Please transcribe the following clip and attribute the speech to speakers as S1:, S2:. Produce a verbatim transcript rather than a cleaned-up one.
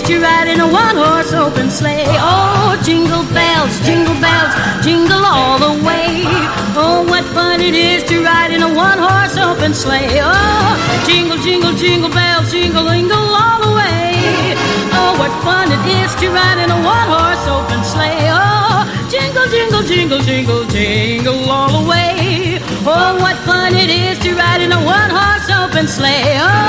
S1: to ride in a one-horse open sleigh. Oh, jingle bells, jingle bells, jingle all the way. Oh, what fun it is to ride in a one-horse open sleigh. Oh, jingle, jingle, jingle bells, jingle, jingle all the way. Oh, what fun it is to ride in a one-horse open sleigh. Oh, jingle, jingle, jingle, jingle, jingle all the way. Oh, what fun it is to ride in a one-horse open sleigh. Oh,